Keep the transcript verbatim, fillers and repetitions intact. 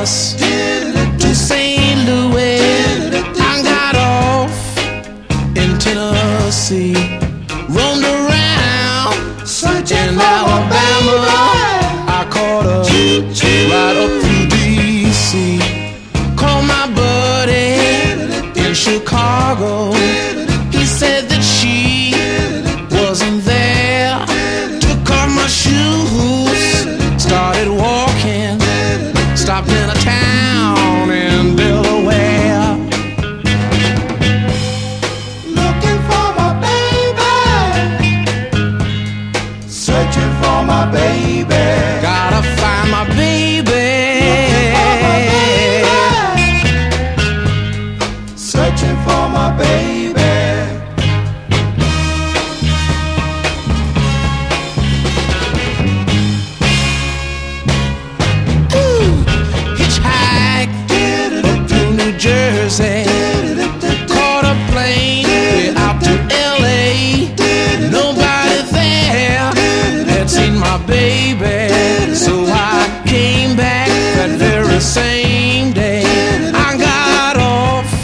bus to Saint Louis. I got off in Tennessee, roamed around searching Alabama. I caught a ride up through D C, called my buddy in Chicago. He said that she wasn't there. Took off my shoes, started walking, stopped in a town